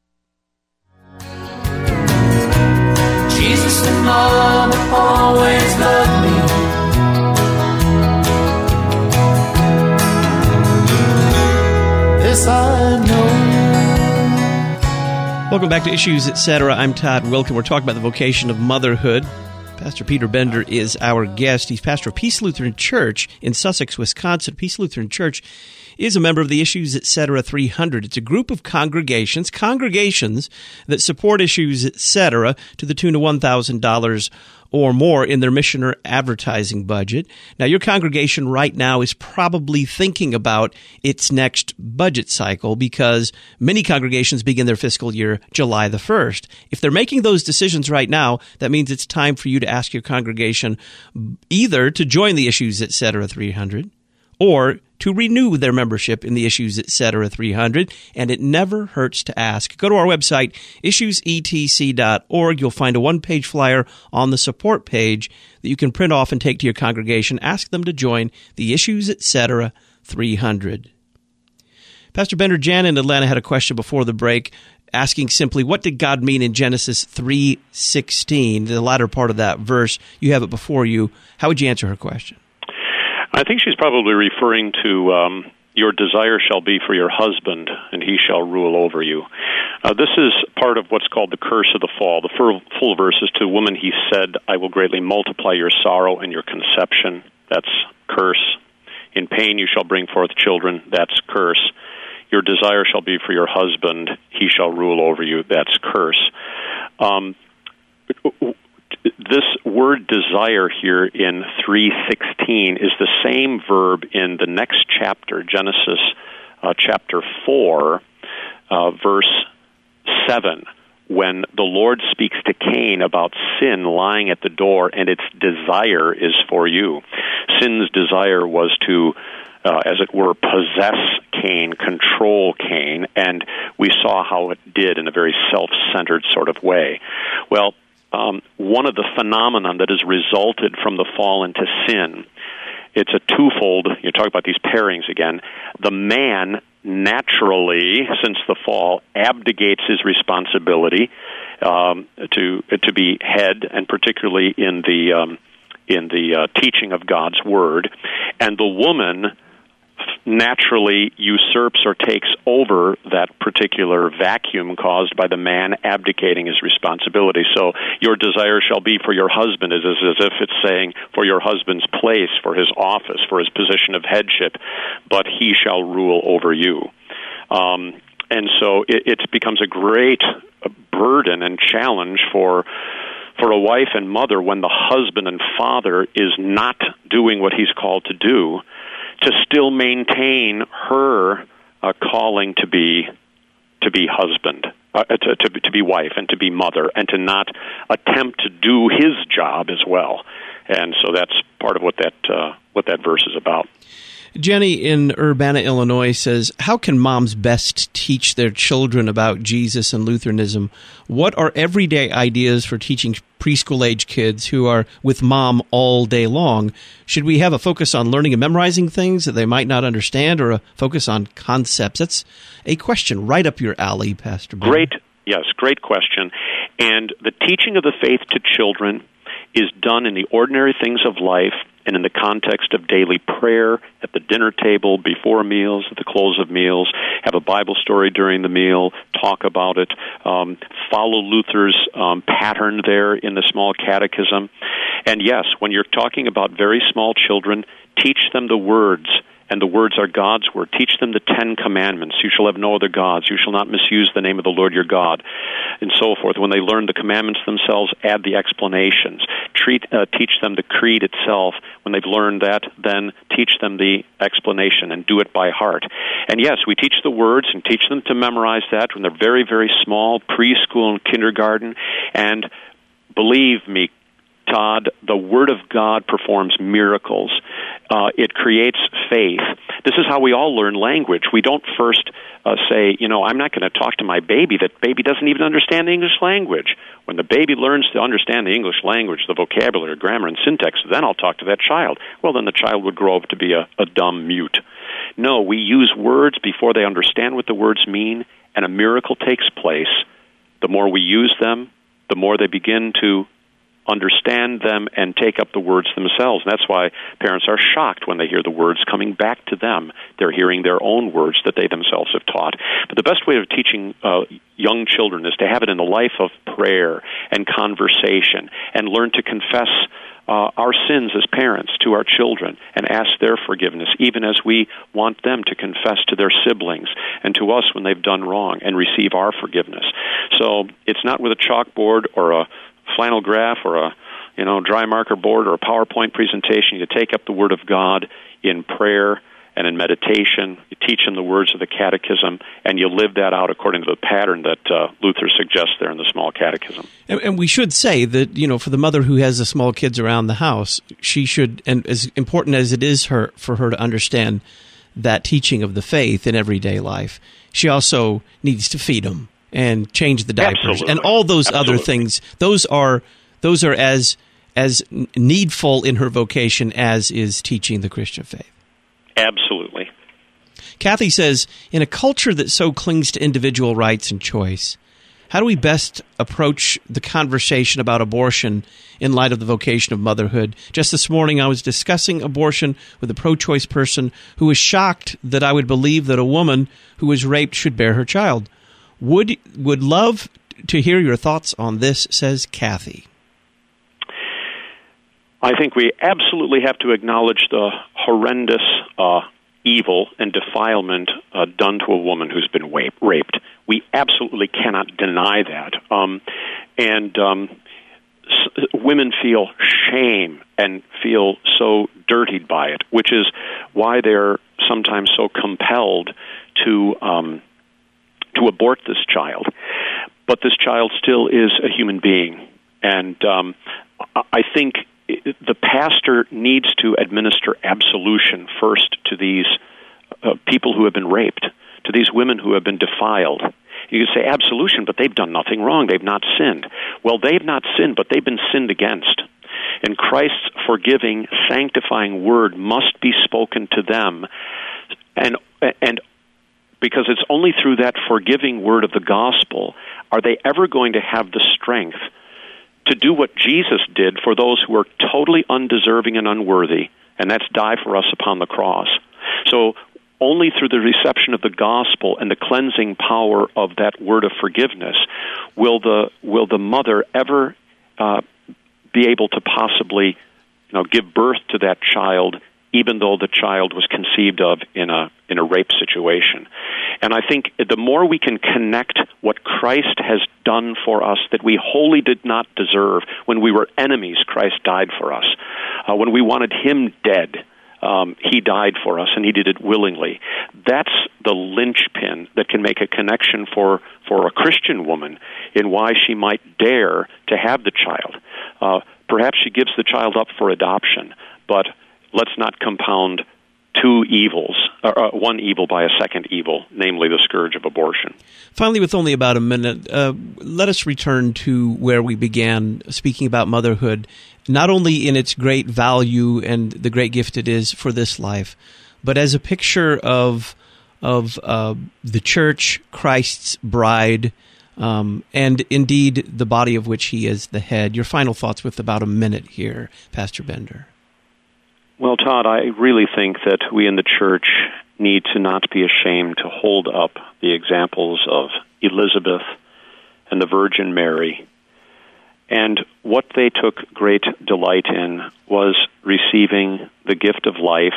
Jesus and Mom always loved me. This I know. Welcome back to Issues, et cetera. I'm Todd Wilken. We're talking about the vocation of motherhood. Pastor Peter Bender is our guest. He's pastor of Peace Lutheran Church in Sussex, Wisconsin. Peace Lutheran Church is a member of the Issues, et cetera. three hundred. It's a group of congregations, congregations that support Issues, et cetera, to the tune of one thousand dollars or more in their mission or advertising budget. Now, your congregation right now is probably thinking about its next budget cycle because many congregations begin their fiscal year July the first. If they're making those decisions right now, that means it's time for you to ask your congregation either to join the Issues, et cetera. three hundred or to renew their membership in the Issues, et cetera. three hundred, and it never hurts to ask. Go to our website, issues e t c dot org. You'll find a one-page flyer on the support page that you can print off and take to your congregation. Ask them to join the Issues, et cetera. three hundred. Pastor Bender, Jan in Atlanta had a question before the break. asking simply, what did God mean in Genesis three sixteen, the latter part of that verse? You have it before you. How would you answer her question? I think she's probably referring to um, your desire shall be for your husband, and he shall rule over you. Uh, this is part of what's called the curse of the fall. The full, full verse is, to woman he said, I will greatly multiply your sorrow and your conception. That's curse. In pain you shall bring forth children. That's curse. Your desire shall be for your husband. He shall rule over you. That's curse. Um, this word desire here in three sixteen is the same verb in the next chapter, Genesis uh, chapter four, uh, verse seven, when the Lord speaks to Cain about sin lying at the door, and its desire is for you. Sin's desire was to, uh, as it were, possess Cain, control Cain, and we saw how it did in a very self-centered sort of way. Well, um, one of the phenomenon that has resulted from the fall into sin, it's a twofold. You talk about these pairings again. The man naturally, since the fall, abdicates his responsibility um, to to be head, and particularly in the um, in the uh, teaching of God's word, and the woman naturally usurps or takes over that particular vacuum caused by the man abdicating his responsibility. So your desire shall be for your husband is as, as if it's saying for your husband's place, for his office, for his position of headship, but he shall rule over you. Um, and so it, it becomes a great burden and challenge for for a wife and mother when the husband and father is not doing what he's called to do, to still maintain her uh, calling to be to be husband, uh, to, to to be wife, and to be mother, and to not attempt to do his job as well. And so that's part of what that uh, what that verse is about. Jenny in Urbana, Illinois says, how can moms best teach their children about Jesus and Lutheranism? What are everyday ideas for teaching preschool-age kids who are with mom all day long? Should we have a focus on learning and memorizing things that they might not understand, or a focus on concepts? That's a question right up your alley, Pastor Ben. Great, yes, great question. And the teaching of the faith to children is done in the ordinary things of life and in the context of daily prayer, at the dinner table, before meals, at the close of meals, have a Bible story during the meal, talk about it, um, follow Luther's um, pattern there in the small catechism. And yes, when you're talking about very small children, teach them the words, and the words are God's word. Teach them the Ten Commandments. You shall have no other gods. You shall not misuse the name of the Lord your God, and so forth. When they learn the commandments themselves, add the explanations. Treat, uh, teach them the creed itself. When they've learned that, then teach them the explanation and do it by heart. And yes, we teach the words and teach them to memorize that when they're very, very small, preschool and kindergarten. And believe me, Todd, the Word of God performs miracles. Uh, it creates faith. This is how we all learn language. We don't first uh, say, you know, I'm not going to talk to my baby. That baby doesn't even understand the English language. When the baby learns to understand the English language, the vocabulary, grammar, and syntax, then I'll talk to that child. Well, then the child would grow up to be a, a dumb mute. No, we use words before they understand what the words mean, and a miracle takes place. The more we use them, the more they begin to understand them and take up the words themselves. And that's why parents are shocked when they hear the words coming back to them. They're hearing their own words that they themselves have taught. But the best way of teaching uh, young children is to have it in the life of prayer and conversation, and learn to confess uh, our sins as parents to our children and ask their forgiveness, even as we want them to confess to their siblings and to us when they've done wrong and receive our forgiveness. So it's not with a chalkboard or a flannel graph or a you know dry marker board or a PowerPoint presentation. You take up the Word of God in prayer and in meditation. You teach them the words of the Catechism, and you live that out according to the pattern that uh, Luther suggests there in the Small Catechism. And, and we should say that, you know, for the mother who has the small kids around the house, she should, and as important as it is her for her to understand that teaching of the faith in everyday life, she also needs to feed them and change the diapers. Absolutely. And all those Absolutely. other things. Those are those are as as needful in her vocation as is teaching the Christian faith. Absolutely. Kathy says, in a culture that so clings to individual rights and choice, how do we best approach the conversation about abortion in light of the vocation of motherhood? Just this morning, I was discussing abortion with a pro-choice person who was shocked that I would believe that a woman who was raped should bear her child. Would would love to hear your thoughts on this, says Kathy. I think we absolutely have to acknowledge the horrendous uh, evil and defilement uh, done to a woman who's been wa- raped. We absolutely cannot deny that. Um, and um, s- women feel shame and feel so dirtied by it, which is why they're sometimes so compelled to um, to abort this child. But this child still is a human being. And um, I think the pastor needs to administer absolution first to these uh, people who have been raped, to these women who have been defiled. You could say absolution, but they've done nothing wrong. They've not sinned. Well, they've not sinned, but they've been sinned against. And Christ's forgiving, sanctifying word must be spoken to them. And and because it's only through that forgiving word of the gospel are they ever going to have the strength to do what Jesus did for those who are totally undeserving and unworthy, and that's die for us upon the cross. So only through the reception of the gospel and the cleansing power of that word of forgiveness will the will the mother ever uh, be able to possibly, you know, give birth to that child, even though the child was conceived of in a in a rape situation. And I think the more we can connect what Christ has done for us that we wholly did not deserve, when we were enemies, Christ died for us. Uh, when we wanted him dead, um, he died for us, and he did it willingly. That's the linchpin that can make a connection for, for a Christian woman in why she might dare to have the child. Uh, perhaps she gives the child up for adoption, but let's not compound two evils, or uh, one evil by a second evil, namely the scourge of abortion. Finally, with only about a minute, uh, let us return to where we began, speaking about motherhood, not only in its great value and the great gift it is for this life, but as a picture of of uh, the church, Christ's bride, um, and indeed the body of which he is the head. Your final thoughts with about a minute here, Pastor Bender. Well, Todd, I really think that we in the church need to not be ashamed to hold up the examples of Elizabeth and the Virgin Mary. And what they took great delight in was receiving the gift of life,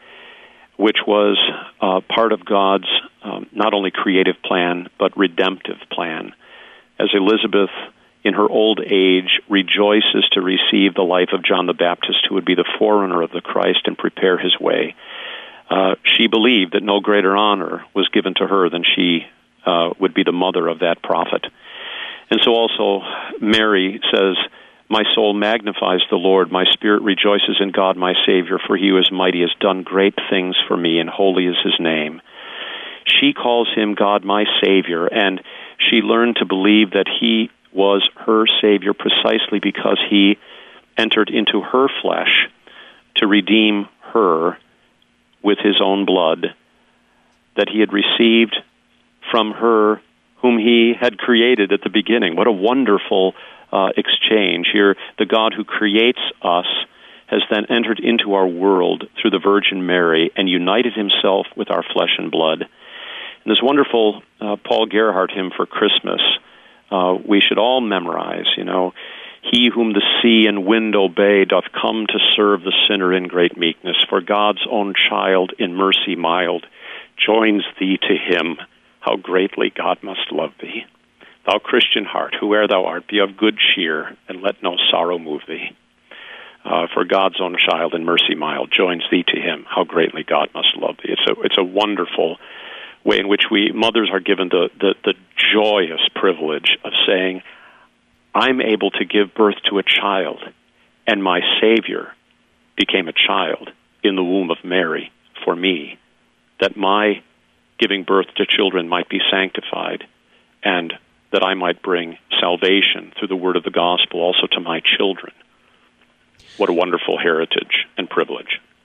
which was uh, part of God's um, not only creative plan, but redemptive plan. As Elizabeth, in her old age, rejoices to receive the life of John the Baptist, who would be the forerunner of the Christ and prepare his way. Uh, she believed that no greater honor was given to her than she uh, would be the mother of that prophet. And so also Mary says, "My soul magnifies the Lord, my spirit rejoices in God my Savior, for he who is mighty has done great things for me, and holy is his name." She calls him God my Savior, and she learned to believe that he was her Savior precisely because he entered into her flesh to redeem her with his own blood, that he had received from her whom he had created at the beginning. What a wonderful uh, exchange here. The God who creates us has then entered into our world through the Virgin Mary and united himself with our flesh and blood. And this wonderful uh, Paul Gerhardt hymn for Christmas, Uh, we should all memorize, you know, "He whom the sea and wind obey doth come to serve the sinner in great meekness, for God's own child in mercy mild joins thee to him. How greatly God must love thee. Thou Christian heart, whoe'er thou art, be of good cheer, and let no sorrow move thee. Uh, for God's own child in mercy mild joins thee to him. How greatly God must love thee." It's a, it's a wonderful way in which we mothers are given the, the, the joyous privilege of saying, I'm able to give birth to a child, and my Savior became a child in the womb of Mary for me, that my giving birth to children might be sanctified, and that I might bring salvation through the word of the gospel also to my children. What a wonderful heritage and privilege.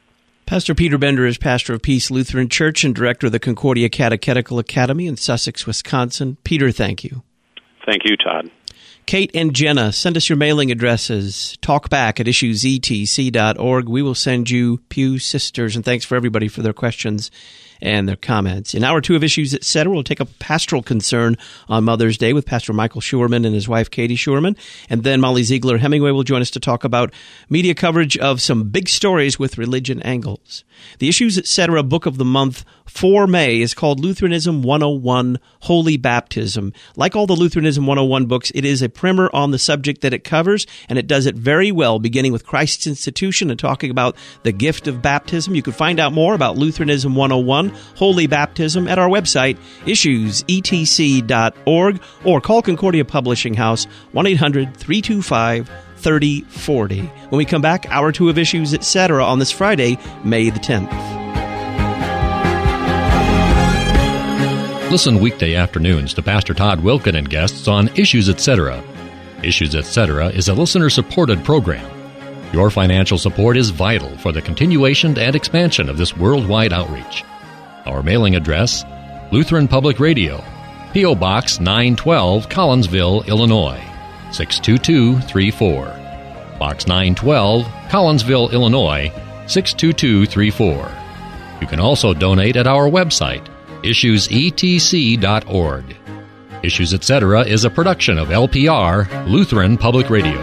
Pastor Peter Bender is pastor of Peace Lutheran Church and director of the Concordia Catechetical Academy in Sussex, Wisconsin. Peter, thank you. Thank you, Todd. Kate and Jenna, send us your mailing addresses. Talk back at issues e t c dot org. We will send you Pew Sisters, and thanks for everybody for their questions and their comments. In hour two of Issues, et cetera, we'll take up a pastoral concern on Mother's Day with Pastor Michael Schurman and his wife, Katie Schurman. And then Molly Ziegler Hemingway will join us to talk about media coverage of some big stories with religion angles. The Issues, et cetera book of the month for May is called Lutheranism one oh one, Holy Baptism. Like all the Lutheranism one oh one books, it is a primer on the subject that it covers, and it does it very well, beginning with Christ's institution and talking about the gift of baptism. You can find out more about Lutheranism one oh one, Holy Baptism, at our website, issues e t c dot org, or call Concordia Publishing House, one eight hundred three two five thirty forty. When we come back, hour two of Issues, et cetera on this Friday, May the tenth. Listen weekday afternoons to Pastor Todd Wilken and guests on Issues, et cetera. Issues, et cetera is a listener-supported program. Your financial support is vital for the continuation and expansion of this worldwide outreach. Our mailing address, Lutheran Public Radio, P O. Box nine twelve, Collinsville, Illinois, six two two three four. Box nine twelve, Collinsville, Illinois, six two two three four. You can also donate at our website, issues e t c dot org. Issues, et cetera is a production of L P R, Lutheran Public Radio.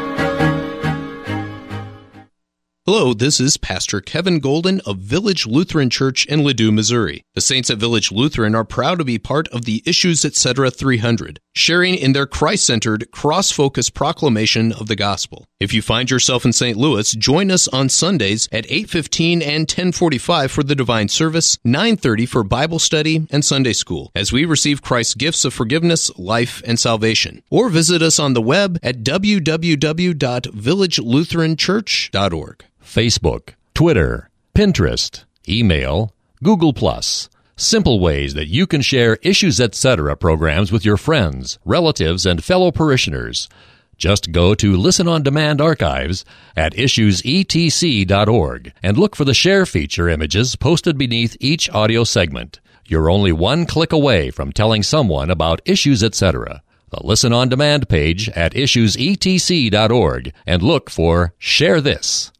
Hello, this is Pastor Kevin Golden of Village Lutheran Church in Ladue, Missouri. The Saints at Village Lutheran are proud to be part of the Issues, et cetera three hundred, sharing in their Christ-centered, cross-focused proclamation of the gospel. If you find yourself in Saint Louis, join us on Sundays at eight fifteen and ten forty-five for the Divine Service, nine thirty for Bible study and Sunday school, as we receive Christ's gifts of forgiveness, life, and salvation. Or visit us on the web at w w w dot village lutheran church dot org. Facebook, Twitter, Pinterest, email, Google Plus. Simple ways that you can share Issues, et cetera programs with your friends, relatives, and fellow parishioners. Just go to Listen on Demand archives at issues e t c dot org and look for the share feature images posted beneath each audio segment. You're only one click away from telling someone about Issues, et cetera. The Listen on Demand page at issues e t c dot org and look for Share This.